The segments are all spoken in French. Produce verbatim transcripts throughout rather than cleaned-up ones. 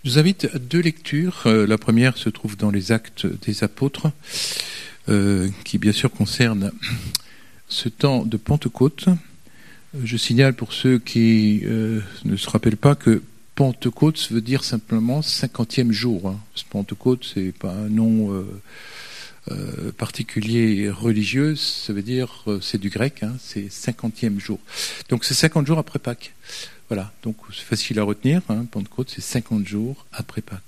Je vous invite à deux lectures. Euh, la première se trouve dans les Actes des Apôtres, euh, qui bien sûr concerne ce temps de Pentecôte. Je signale pour ceux qui euh, ne se rappellent pas que Pentecôte veut dire simplement cinquantième jour. Hein. Pentecôte, c'est pas un nom euh, euh, particulier religieux, ça veut dire, euh, c'est du grec, hein, c'est cinquantième jour. Donc c'est cinquante jours après Pâques. Voilà, donc c'est facile à retenir, hein, Pentecôte, c'est cinquante jours après Pâques.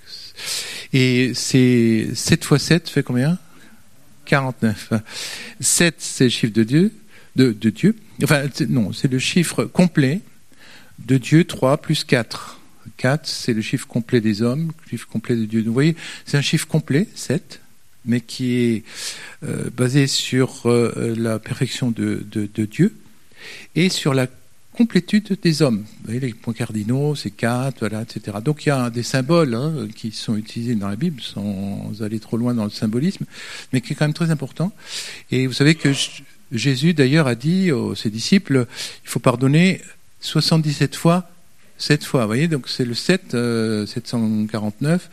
Et c'est sept fois sept fait combien ? quarante-neuf. sept, c'est le chiffre de Dieu, de, de Dieu. Enfin, c'est, non, c'est le chiffre complet de Dieu, trois plus quatre. quatre, c'est le chiffre complet des hommes, le chiffre complet de Dieu. Donc, vous voyez, c'est un chiffre complet, sept, mais qui est euh, basé sur euh, la perfection de, de, de Dieu et sur la complétude des hommes. Vous voyez, les points cardinaux, c'est quatre, voilà, et cetera. Donc il y a des symboles hein, qui sont utilisés dans la Bible, sans aller trop loin dans le symbolisme, mais qui est quand même très important. Et vous savez que Jésus, d'ailleurs, a dit aux ses disciples, il faut pardonner soixante-dix-sept fois, sept fois. Vous voyez, donc c'est le sept, euh, sept cent quarante-neuf,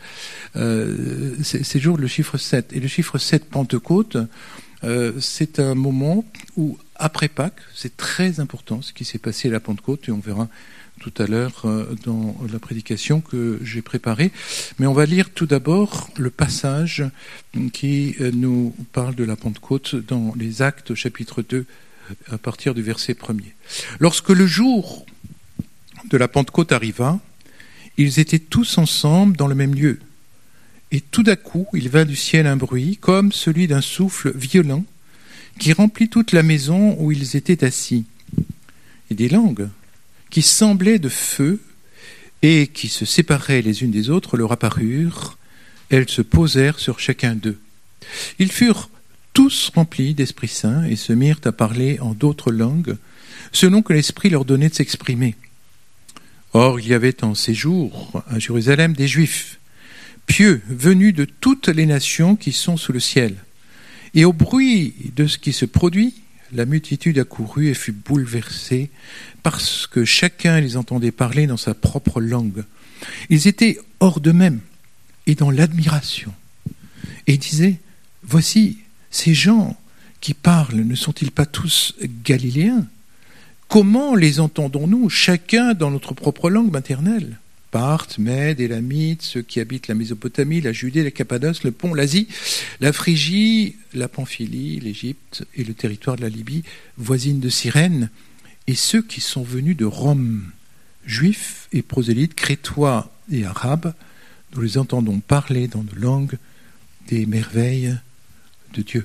euh, c'est, c'est toujours le chiffre sept. Et le chiffre sept, Pentecôte, euh, c'est un moment où, après Pâques, c'est très important ce qui s'est passé à la Pentecôte, et on verra tout à l'heure euh, dans la prédication que j'ai préparée. Mais on va lire tout d'abord le passage qui euh, nous parle de la Pentecôte dans les Actes, chapitre deux, à partir du verset premier. Lorsque le jour de la Pentecôte arriva, ils étaient tous ensemble dans le même lieu. Et tout d'un coup, il vint du ciel un bruit, comme celui d'un souffle violent, qui remplit toute la maison où ils étaient assis. Et des langues, qui semblaient de feu, et qui se séparaient les unes des autres, leur apparurent. Elles se posèrent sur chacun d'eux. Ils furent tous remplis d'Esprit Saint, et se mirent à parler en d'autres langues, selon que l'Esprit leur donnait de s'exprimer. Or, il y avait en ces jours, à Jérusalem, des Juifs, pieux, venus de toutes les nations qui sont sous le ciel. Et au bruit de ce qui se produit, la multitude accourut et fut bouleversée, parce que chacun les entendait parler dans sa propre langue. Ils étaient hors d'eux-mêmes et dans l'admiration. Et ils disaient, « Voici, ces gens qui parlent, ne sont-ils pas tous galiléens ? Comment les entendons-nous, chacun dans notre propre langue maternelle ? Parthes, Mèdes, Élamites, ceux qui habitent la Mésopotamie, la Judée, la Cappadoce, le Pont, l'Asie, la Phrygie, la Pamphylie, l'Égypte et le territoire de la Libye, voisine de Cyrène, et ceux qui sont venus de Rome, juifs et prosélytes, crétois et arabes, nous les entendons parler dans nos langues des merveilles de Dieu.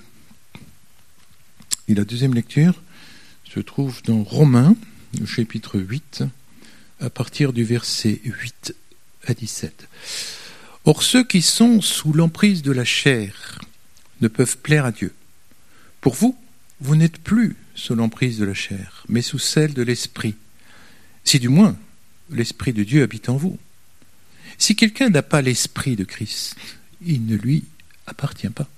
Et la deuxième lecture se trouve dans Romains, le chapitre huit, à partir du verset huit à dix-sept. Or, ceux qui sont sous l'emprise de la chair ne peuvent plaire à Dieu. Pour vous, vous n'êtes plus sous l'emprise de la chair, mais sous celle de l'esprit. Si du moins, l'esprit de Dieu habite en vous. Si quelqu'un n'a pas l'esprit de Christ, il ne lui appartient pas.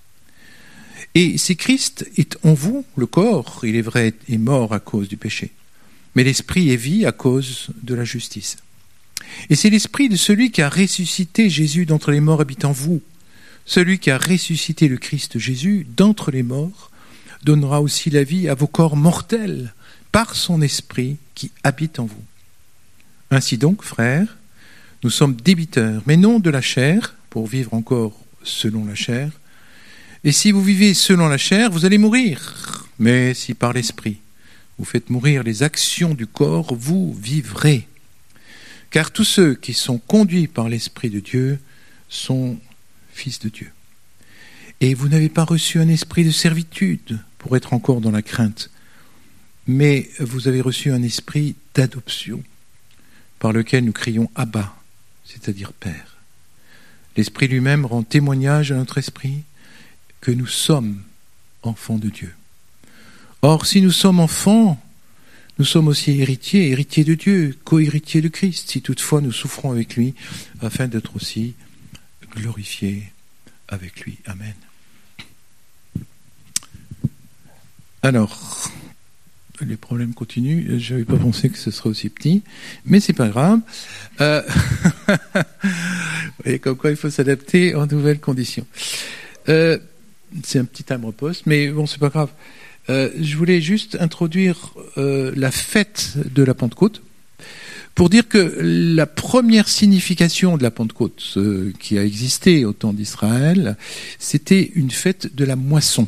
Et si Christ est en vous, le corps, il est vrai, est mort à cause du péché. Mais l'esprit est vie à cause de la justice. Et c'est l'esprit de celui qui a ressuscité Jésus d'entre les morts habite en vous. Celui qui a ressuscité le Christ Jésus d'entre les morts donnera aussi la vie à vos corps mortels par son esprit qui habite en vous. Ainsi donc, frères, nous sommes débiteurs, mais non de la chair, pour vivre encore selon la chair. Et si vous vivez selon la chair, vous allez mourir. Mais si par l'esprit, vous faites mourir les actions du corps, vous vivrez. Car tous ceux qui sont conduits par l'Esprit de Dieu sont fils de Dieu. Et vous n'avez pas reçu un esprit de servitude pour être encore dans la crainte, mais vous avez reçu un esprit d'adoption, par lequel nous crions « Abba », c'est-à-dire « Père ». L'Esprit lui-même rend témoignage à notre esprit que nous sommes enfants de Dieu. Or, si nous sommes enfants, nous sommes aussi héritiers, héritiers de Dieu, co-héritiers de Christ, si toutefois nous souffrons avec lui, afin d'être aussi glorifiés avec lui. Amen. Alors, les problèmes continuent. Je n'avais pas pensé que ce serait aussi petit, mais c'est pas grave. Euh, Et comme quoi il faut s'adapter aux nouvelles conditions. Euh, c'est un petit timbre-poste, mais bon, c'est pas grave. Euh, je voulais juste introduire euh, la fête de la Pentecôte pour dire que la première signification de la Pentecôte euh, qui a existé au temps d'Israël, c'était une fête de la moisson.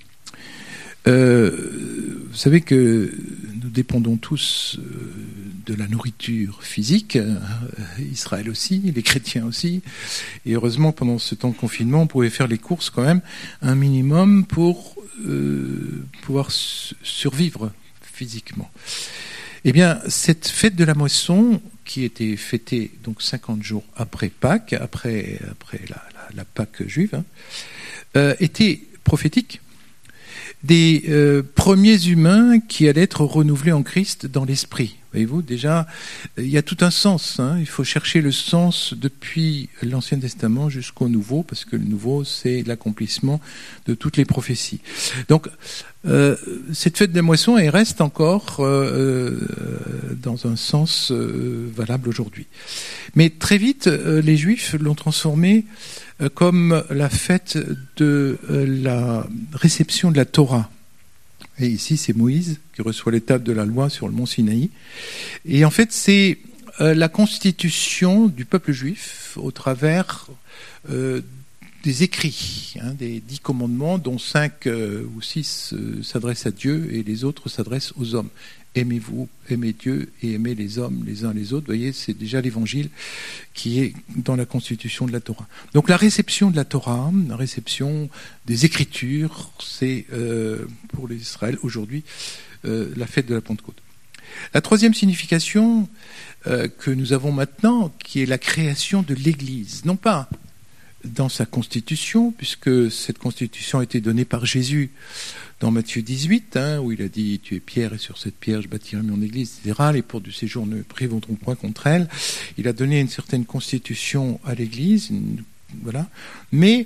Euh, vous savez que nous dépendons tous euh, de la nourriture physique, euh, Israël aussi, les chrétiens aussi, et heureusement pendant ce temps de confinement on pouvait faire les courses quand même un minimum pour euh, pouvoir su- survivre physiquement. Eh bien, cette fête de la moisson, qui était fêtée donc cinquante jours après Pâques, après, après la, la, la Pâque juive, hein, euh, était prophétique des euh, premiers humains qui allaient être renouvelés en Christ dans l'esprit. Voyez-vous, déjà, il y a tout un sens. Hein. Il faut chercher le sens depuis l'Ancien Testament jusqu'au Nouveau, parce que le Nouveau, c'est l'accomplissement de toutes les prophéties. Donc, euh, cette fête des moissons, elle reste encore euh, euh, dans un sens euh, valable aujourd'hui. Mais très vite, euh, les Juifs l'ont transformée euh, comme la fête de euh, la réception de la Torah. Et ici, c'est Moïse qui reçoit les tables de la loi sur le mont Sinaï. Et en fait, c'est euh, la constitution du peuple juif au travers euh, des écrits, hein, des dix commandements, dont cinq euh, ou six euh, s'adressent à Dieu et les autres s'adressent aux hommes. Aimez-vous, aimez Dieu et aimez les hommes les uns les autres. Vous voyez, c'est déjà l'évangile qui est dans la constitution de la Torah. Donc la réception de la Torah, la réception des Écritures, c'est euh, pour les Israël aujourd'hui euh, la fête de la Pentecôte. La troisième signification euh, que nous avons maintenant, qui est la création de l'Église, non pas dans sa constitution, puisque cette constitution a été donnée par Jésus dans Matthieu dix-huit, hein, où il a dit « Tu es pierre, et sur cette pierre je bâtirai mon église, et cetera. Les portes du séjour ne prévaudront point contre elle. » Il a donné une certaine constitution à l'église, une, voilà. Mais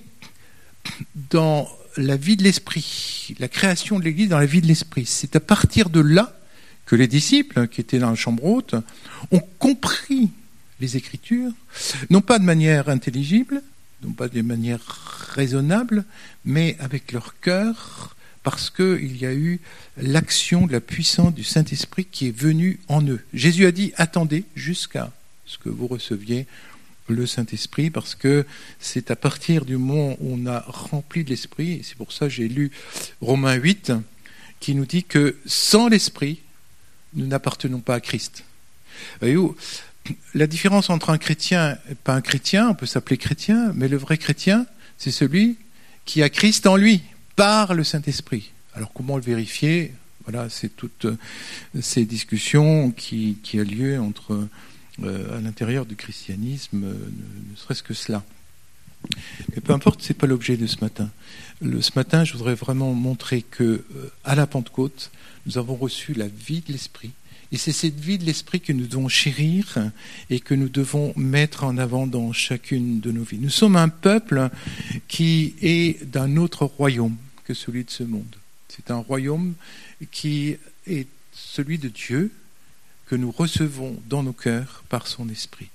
dans la vie de l'esprit, la création de l'église dans la vie de l'esprit, c'est à partir de là que les disciples, qui étaient dans la chambre haute, ont compris les Écritures, non pas de manière intelligible, non pas de manière raisonnable, mais avec leur cœur, parce qu'il y a eu l'action de la puissance du Saint-Esprit qui est venue en eux. Jésus a dit « Attendez jusqu'à ce que vous receviez le Saint-Esprit », parce que c'est à partir du moment où on a rempli de l'Esprit, et c'est pour ça que j'ai lu Romains huit, qui nous dit que sans l'Esprit, nous n'appartenons pas à Christ. Voyez-vous, la différence entre un chrétien et pas un chrétien, on peut s'appeler chrétien, mais le vrai chrétien, c'est celui qui a Christ en lui, par le Saint-Esprit. Alors comment le vérifier ? Voilà, c'est toutes ces discussions qui, qui a lieu entre, euh, à l'intérieur du christianisme, euh, ne, ne serait-ce que cela. Mais peu importe, c'est pas l'objet de ce matin. Le, ce matin, je voudrais vraiment montrer que, euh, à la Pentecôte, nous avons reçu la vie de l'Esprit. Et c'est cette vie de l'Esprit que nous devons chérir et que nous devons mettre en avant dans chacune de nos vies. Nous sommes un peuple qui est d'un autre royaume que celui de ce monde. C'est un royaume qui est celui de Dieu que nous recevons dans nos cœurs par son Esprit.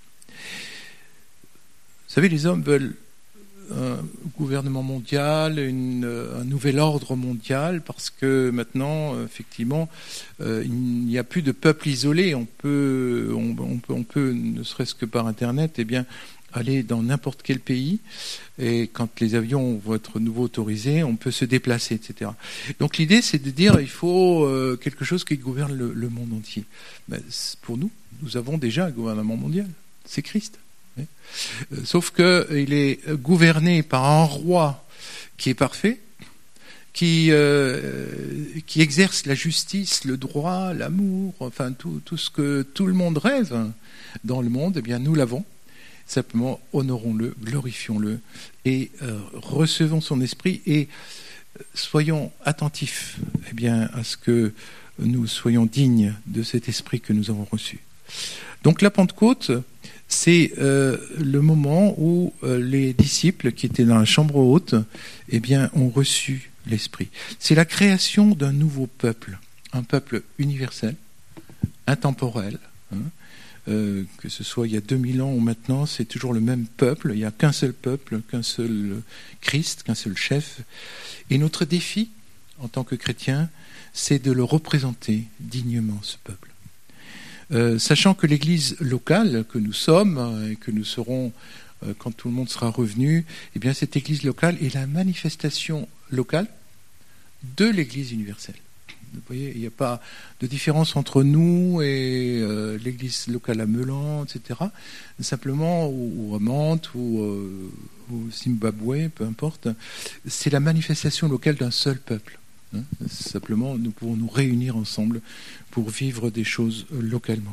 Vous savez, les hommes veulent un gouvernement mondial, une, un nouvel ordre mondial, parce que maintenant, effectivement, euh, il n'y a plus de peuple isolé. On peut, on, on peut, on peut, ne serait-ce que par Internet, eh bien, aller dans n'importe quel pays, et quand les avions vont être nouveau autorisés, on peut se déplacer, et cetera. Donc l'idée, c'est de dire, il faut euh, quelque chose qui gouverne le, le monde entier. Ben, pour nous, nous avons déjà un gouvernement mondial, c'est Christ. Sauf qu'il est gouverné par un roi qui est parfait, qui, euh, qui exerce la justice, le droit, l'amour, enfin tout, tout ce que tout le monde rêve dans le monde, eh bien nous l'avons. Simplement, honorons-le, glorifions-le et euh, recevons son esprit et soyons attentifs eh bien, à ce que nous soyons dignes de cet esprit que nous avons reçu. Donc la Pentecôte, c'est euh, le moment où euh, les disciples qui étaient dans la chambre haute eh bien, ont reçu l'Esprit. C'est la création d'un nouveau peuple, un peuple universel, intemporel, hein, euh, que ce soit il y a deux mille ans ou maintenant, c'est toujours le même peuple. Il n'y a qu'un seul peuple, qu'un seul Christ, qu'un seul chef. Et notre défi, en tant que chrétiens, c'est de le représenter dignement, ce peuple. Euh, sachant que l'Église locale que nous sommes et que nous serons euh, quand tout le monde sera revenu, eh bien cette Église locale est la manifestation locale de l'Église universelle. Vous voyez, il n'y a pas de différence entre nous et euh, l'Église locale à Meulan, et cetera. Simplement, ou, ou à Mantes, ou euh, au Zimbabwe, peu importe. C'est la manifestation locale d'un seul peuple. Hein. Simplement, nous pouvons nous réunir ensemble pour vivre des choses localement.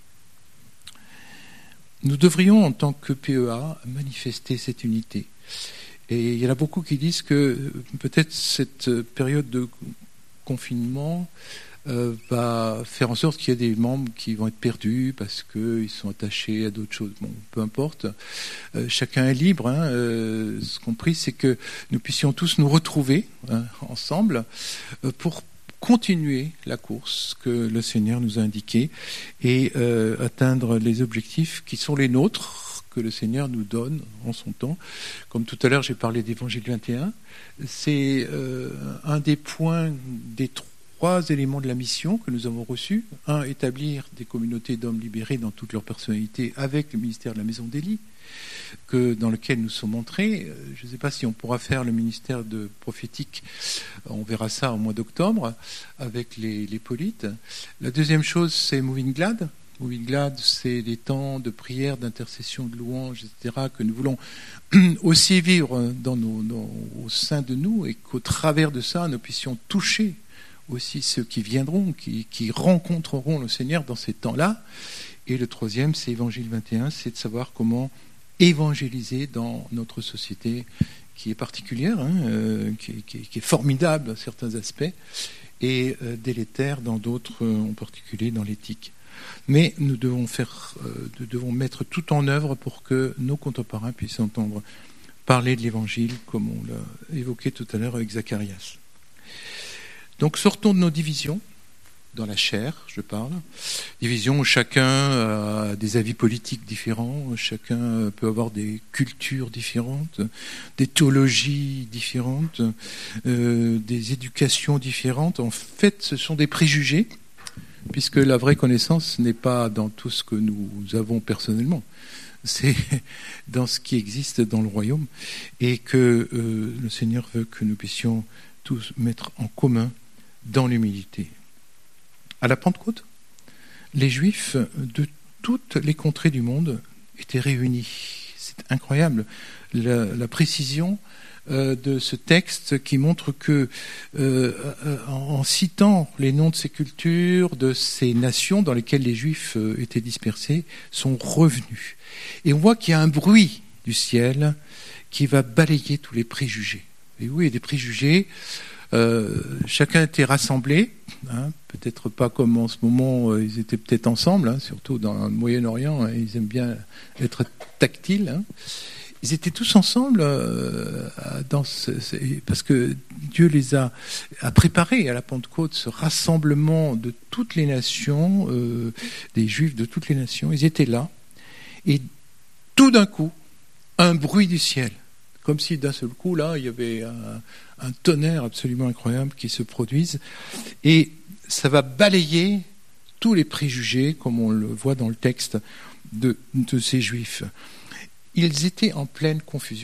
Nous devrions, en tant que P E A, manifester cette unité. Et il y en a beaucoup qui disent que peut-être cette période de confinement euh, va faire en sorte qu'il y ait des membres qui vont être perdus parce qu'ils sont attachés à d'autres choses. Bon, peu importe. Euh, chacun est libre. Hein. Euh, ce qu'on prie, c'est que nous puissions tous nous retrouver hein, ensemble euh, pour continuer la course que le Seigneur nous a indiquée et euh, atteindre les objectifs qui sont les nôtres, que le Seigneur nous donne en son temps. Comme tout à l'heure, j'ai parlé d'Évangile vingt et un. C'est euh, un des points, des trois éléments de la mission que nous avons reçus. Un, établir des communautés d'hommes libérés dans toute leur personnalité avec le ministère de la Maison d'Élie, que, dans lequel nous sommes entrés. Je ne sais pas si on pourra faire le ministère de prophétique, on verra ça au mois d'octobre, avec les, les polites. La deuxième chose, c'est Moving Glad. Moving Glad, c'est des temps de prière, d'intercession, de louange, et cetera, que nous voulons aussi vivre dans nos, nos, au sein de nous, et qu'au travers de ça, nous puissions toucher aussi ceux qui viendront, qui, qui rencontreront le Seigneur dans ces temps-là. Et le troisième, c'est Évangile vingt et un, c'est de savoir comment évangéliser dans notre société qui est particulière, hein, euh, qui, qui, qui est formidable dans certains aspects, et euh, délétère dans d'autres, euh, en particulier dans l'éthique. Mais nous devons, faire, euh, nous devons mettre tout en œuvre pour que nos contemporains puissent entendre parler de l'Évangile, comme on l'a évoqué tout à l'heure avec Zacharias. Donc sortons de nos divisions, dans la chair, je parle. Divisions où chacun a des avis politiques différents, chacun peut avoir des cultures différentes, des théologies différentes, euh, des éducations différentes. En fait, ce sont des préjugés, puisque la vraie connaissance n'est pas dans tout ce que nous avons personnellement, c'est dans ce qui existe dans le royaume, et que euh, le Seigneur veut que nous puissions tous mettre en commun dans l'humilité. À la Pentecôte, les Juifs de toutes les contrées du monde étaient réunis. C'est incroyable, la, la précision euh, de ce texte qui montre que, euh, en, en citant les noms de ces cultures, de ces nations dans lesquelles les Juifs euh, étaient dispersés, sont revenus. Et on voit qu'il y a un bruit du ciel qui va balayer tous les préjugés. Et oui, il y a des préjugés. Euh, chacun était rassemblé, hein, peut-être pas comme en ce moment, euh, ils étaient peut-être ensemble, hein, surtout dans le Moyen-Orient, hein, ils aiment bien être tactiles. Hein. Ils étaient tous ensemble euh, dans ce, parce que Dieu les a, a préparés à la Pentecôte, ce rassemblement de toutes les nations, euh, des Juifs de toutes les nations. Ils étaient là, et tout d'un coup, un bruit du ciel. Comme si d'un seul coup, là, il y avait un, un tonnerre absolument incroyable qui se produise. Et ça va balayer tous les préjugés, comme on le voit dans le texte de, de ces Juifs. Ils étaient en pleine confusion.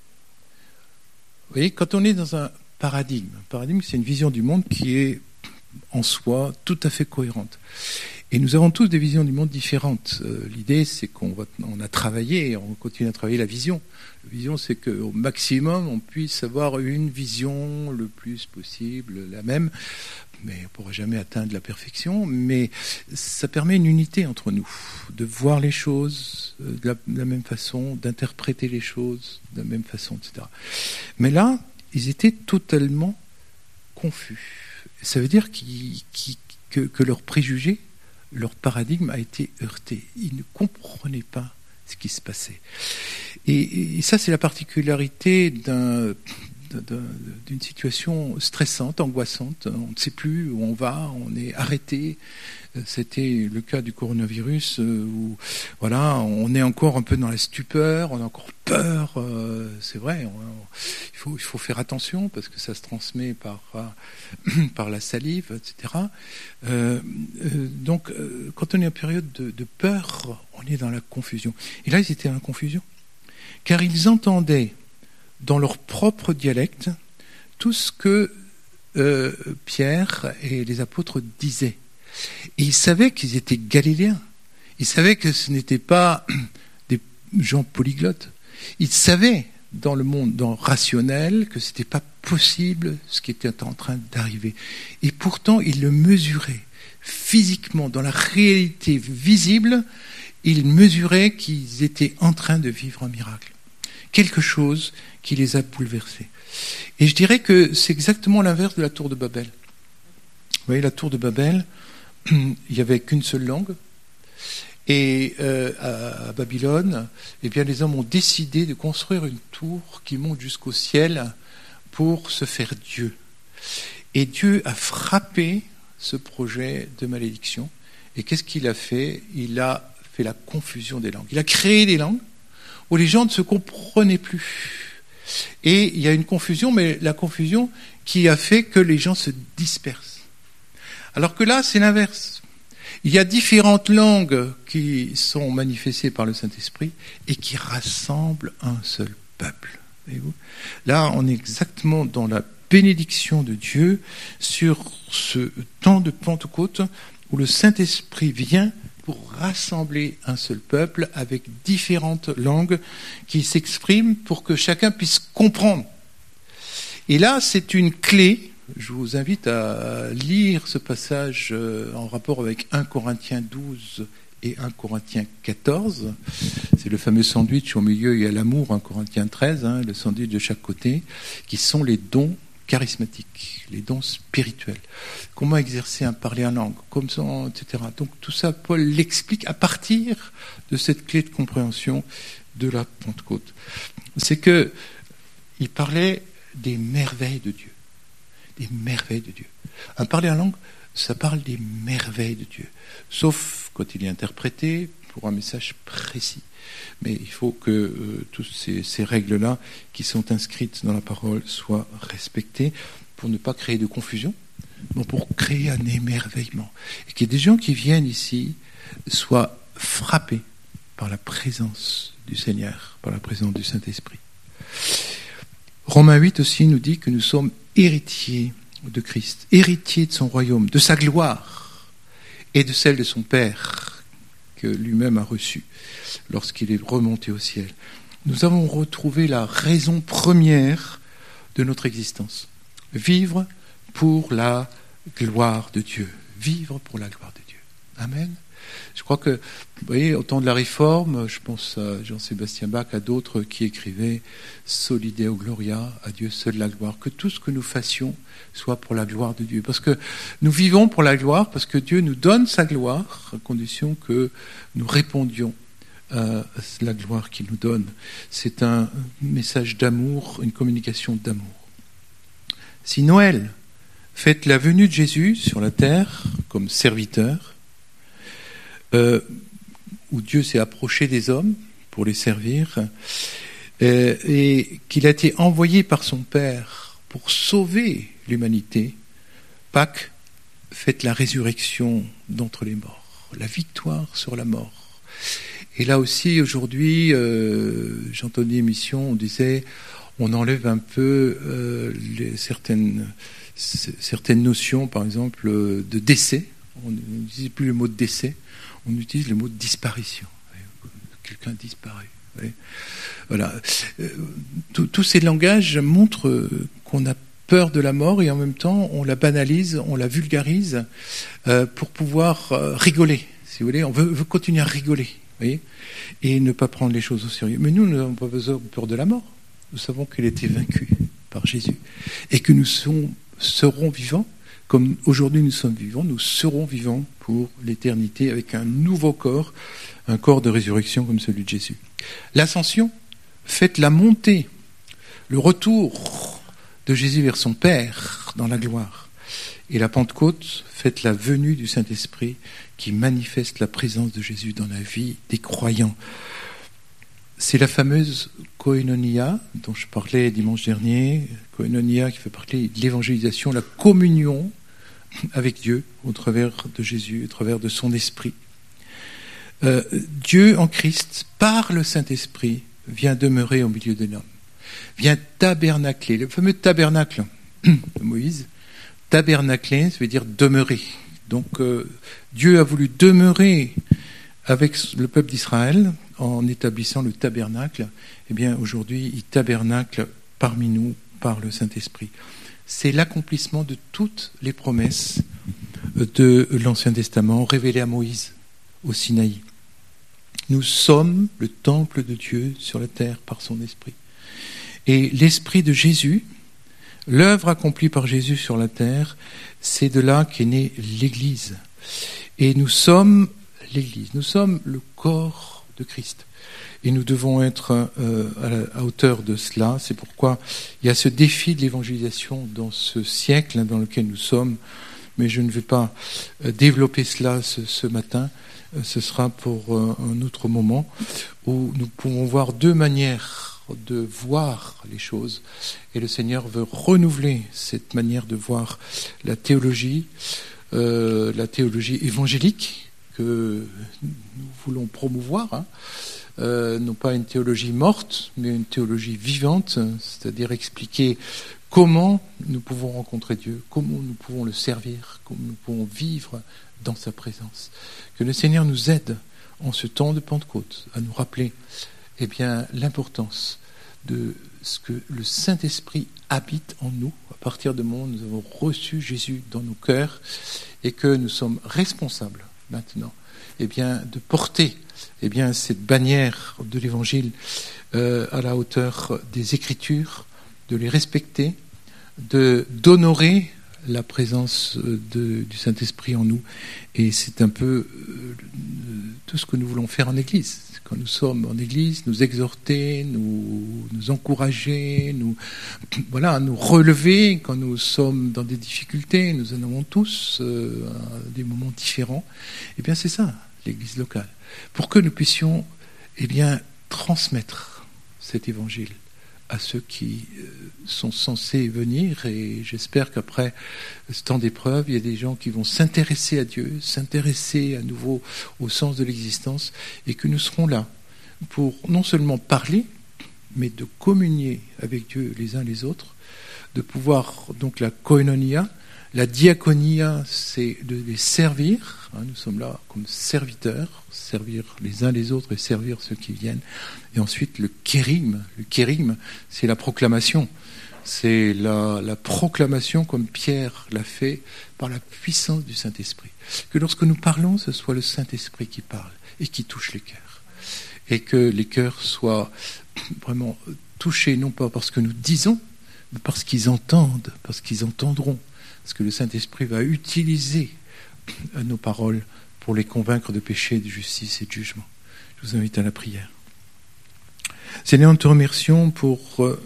Vous voyez, quand on est dans un paradigme, un paradigme, c'est une vision du monde qui est en soi tout à fait cohérente. Et nous avons tous des visions du monde différentes. Euh, l'idée, c'est qu'on va, on a travaillé, et on continue à travailler la vision. La vision, c'est qu'au maximum, on puisse avoir une vision le plus possible, la même, mais on ne pourra jamais atteindre la perfection. Mais ça permet une unité entre nous, de voir les choses de la, de la même façon, d'interpréter les choses de la même façon, et cetera. Mais là, ils étaient totalement confus. Ça veut dire qu'ils, qu'ils, que, que leurs préjugés, leur paradigme a été heurté. Ils ne comprenaient pas ce qui se passait. Et, et ça, c'est la particularité d'un, de, de, d'une situation stressante, angoissante. On ne sait plus où on va, on est arrêté. C'était le cas du coronavirus où voilà, on est encore un peu dans la stupeur, on a encore peur. Euh, c'est vrai, on, on, il faut il faut faire attention parce que ça se transmet par par la salive, et cetera. Euh, euh, donc, euh, quand on est en période de, de peur, on est dans la confusion. Et là, ils étaient dans la confusion, car ils entendaient dans leur propre dialecte tout ce que euh, Pierre et les apôtres disaient. Et ils savaient qu'ils étaient galiléens. Ils savaient que ce n'étaient pas des gens polyglottes. Ils savaient dans le monde dans rationnel que ce n'était pas possible ce qui était en train d'arriver. Et pourtant, ils le mesuraient physiquement, dans la réalité visible, ils mesuraient qu'ils étaient en train de vivre un miracle. Quelque chose qui les a bouleversés. Et je dirais que c'est exactement l'inverse de la tour de Babel. Vous voyez, la tour de Babel, il n'y avait qu'une seule langue. Et euh, à, à Babylone, eh bien, les hommes ont décidé de construire une tour qui monte jusqu'au ciel pour se faire Dieu. Et Dieu a frappé ce projet de malédiction. Et qu'est-ce qu'il a fait ? Il a fait la confusion des langues. Il a créé des langues où les gens ne se comprenaient plus. Et il y a une confusion, mais la confusion qui a fait que les gens se dispersent. Alors que là, c'est l'inverse. Il y a différentes langues qui sont manifestées par le Saint-Esprit et qui rassemblent un seul peuple. Voyez-vous ? Là, on est exactement dans la bénédiction de Dieu sur ce temps de Pentecôte où le Saint-Esprit vient pour rassembler un seul peuple avec différentes langues qui s'expriment pour que chacun puisse comprendre. Et là, c'est une clé. Je vous invite à lire ce passage en rapport avec un Corinthiens douze et un Corinthiens quatorze. C'est le fameux sandwich, au milieu il y a l'amour, un Corinthiens treize, hein, le sandwich de chaque côté, qui sont les dons charismatiques, les dons spirituels. Comment exercer un parler en langue, comme ça, et cetera. Donc tout ça, Paul l'explique à partir de cette clé de compréhension de la Pentecôte. C'est que il parlait des merveilles de Dieu. Des merveilles de Dieu. Un parler en langue, ça parle des merveilles de Dieu. Sauf quand il est interprété pour un message précis. Mais il faut que euh, toutes ces, ces règles-là qui sont inscrites dans la parole soient respectées pour ne pas créer de confusion, mais pour créer un émerveillement. Et que des gens qui viennent ici soient frappés par la présence du Seigneur, par la présence du Saint-Esprit. Romains huit aussi nous dit que nous sommes héritier de Christ, héritier de son royaume, de sa gloire et de celle de son Père que lui-même a reçue lorsqu'il est remonté au ciel. Nous avons retrouvé la raison première de notre existence. Vivre pour la gloire de Dieu. Vivre pour la gloire de Dieu. Amen. Je crois que, vous voyez, au temps de la Réforme, je pense à Jean-Sébastien Bach, à d'autres qui écrivaient « Soli Deo Gloria », à Dieu seul la gloire. Que tout ce que nous fassions soit pour la gloire de Dieu. Parce que nous vivons pour la gloire, parce que Dieu nous donne sa gloire, à condition que nous répondions à la gloire qu'il nous donne. C'est un message d'amour, une communication d'amour. Si Noël fête la venue de Jésus sur la terre comme serviteur, Euh, où Dieu s'est approché des hommes pour les servir, euh, et qu'il a été envoyé par son Père pour sauver l'humanité, Pâques fête la résurrection d'entre les morts, la victoire sur la mort. Et là aussi, aujourd'hui, euh, j'entendais une émission, on disait, on enlève un peu euh, les, certaines, certaines notions, par exemple, de décès. On n'utilise plus le mot de décès. On utilise le mot de disparition. Quelqu'un a disparu. Voilà. Tous ces langages montrent qu'on a peur de la mort et en même temps on la banalise, on la vulgarise pour pouvoir rigoler. Si vous voulez, on veut, veut continuer à rigoler, voyez, et ne pas prendre les choses au sérieux. Mais nous, nous n'avons pas besoin de peur de la mort. Nous savons qu'elle était vaincue par Jésus et que nous sommes, serons vivants. Comme aujourd'hui nous sommes vivants, nous serons vivants pour l'éternité avec un nouveau corps, un corps de résurrection comme celui de Jésus. L'ascension fête la montée, le retour de Jésus vers son Père dans la gloire. Et la Pentecôte fête la venue du Saint-Esprit qui manifeste la présence de Jésus dans la vie des croyants. C'est la fameuse koinonia dont je parlais dimanche dernier, koinonia qui fait partie de l'évangélisation, la communion avec Dieu au travers de Jésus, au travers de son esprit. Euh, Dieu en Christ, par le Saint-Esprit, vient demeurer au milieu de l'homme, vient tabernacler. Le fameux tabernacle de Moïse, tabernacler, ça veut dire demeurer. Donc euh, Dieu a voulu demeurer avec le peuple d'Israël en établissant le tabernacle. Eh bien aujourd'hui, il tabernacle parmi nous par le Saint-Esprit. C'est l'accomplissement de toutes les promesses de l'Ancien Testament révélées à Moïse au Sinaï. Nous sommes le temple de Dieu sur la terre par son Esprit. Et l'Esprit de Jésus, l'œuvre accomplie par Jésus sur la terre, c'est de là qu'est née l'Église. Et nous sommes l'Église, nous sommes le corps de Christ. Et nous devons être euh, à, la, à hauteur de cela. C'est pourquoi il y a ce défi de l'évangélisation dans ce siècle dans lequel nous sommes. Mais je ne vais pas euh, développer cela ce, ce matin. Euh, ce sera pour euh, un autre moment où nous pouvons voir deux manières de voir les choses. Et le Seigneur veut renouveler cette manière de voir la théologie, euh, la théologie évangélique que nous voulons promouvoir, hein. Euh, non pas une théologie morte, mais une théologie vivante, c'est-à-dire expliquer comment nous pouvons rencontrer Dieu, comment nous pouvons le servir, comment nous pouvons vivre dans sa présence. Que le Seigneur nous aide en ce temps de Pentecôte à nous rappeler eh bien, l'importance de ce que le Saint-Esprit habite en nous. À partir du moment où nous avons reçu Jésus dans nos cœurs et que nous sommes responsables maintenant eh bien, de porter eh bien, cette bannière de l'Évangile euh, à la hauteur des Écritures, de les respecter, de, d'honorer la présence de, du Saint-Esprit en nous. Et c'est un peu euh, tout ce que nous voulons faire en Église. Quand nous sommes en Église, nous exhorter, nous, nous encourager, nous, voilà, nous relever quand nous sommes dans des difficultés. Nous en avons tous euh, des moments différents. Eh bien, c'est ça, l'Église locale. Pour que nous puissions eh bien, transmettre cet évangile à ceux qui sont censés venir, et j'espère qu'après ce temps d'épreuve, il y a des gens qui vont s'intéresser à Dieu, s'intéresser à nouveau au sens de l'existence, et que nous serons là pour non seulement parler, mais de communier avec Dieu les uns les autres, de pouvoir, donc la koinonia, la diaconia, c'est de les servir. Nous sommes là comme serviteurs, servir les uns les autres et servir ceux qui viennent. Et ensuite, le kérigme. Le kérigme, c'est la proclamation. C'est la, la proclamation comme Pierre l'a fait par la puissance du Saint-Esprit. Que lorsque nous parlons, ce soit le Saint-Esprit qui parle et qui touche les cœurs. Et que les cœurs soient vraiment touchés, non pas parce que nous disons, mais parce qu'ils entendent, parce qu'ils entendront. Parce que le Saint-Esprit va utiliser nos paroles pour les convaincre de péché, de justice et de jugement. Je vous invite à la prière. Seigneur, nous te remercions pour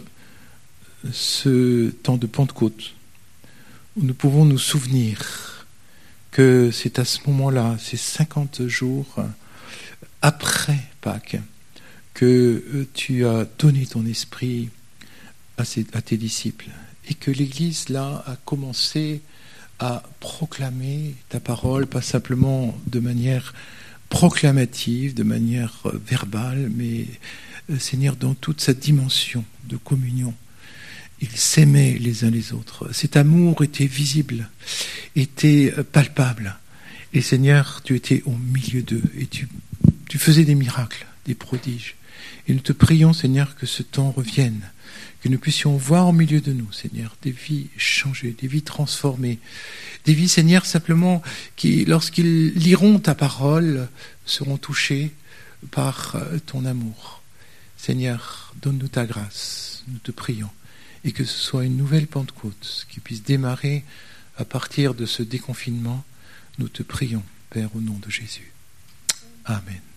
ce temps de Pentecôte où nous pouvons nous souvenir que c'est à ce moment-là, ces cinquante jours après Pâques, que tu as donné ton esprit à, ces, à tes disciples. Et que l'Église, là, a commencé à proclamer ta parole, pas simplement de manière proclamative, de manière verbale, mais, Seigneur, dans toute sa dimension de communion. Ils s'aimaient les uns les autres. Cet amour était visible, était palpable. Et Seigneur, tu étais au milieu d'eux et tu, tu faisais des miracles, des prodiges. Et nous te prions, Seigneur, que ce temps revienne, que nous puissions voir au milieu de nous, Seigneur, des vies changées, des vies transformées, des vies, Seigneur, simplement qui, lorsqu'ils liront ta parole, seront touchés par ton amour. Seigneur, donne-nous ta grâce, nous te prions, et que ce soit une nouvelle Pentecôte qui puisse démarrer à partir de ce déconfinement. Nous te prions, Père, au nom de Jésus. Amen.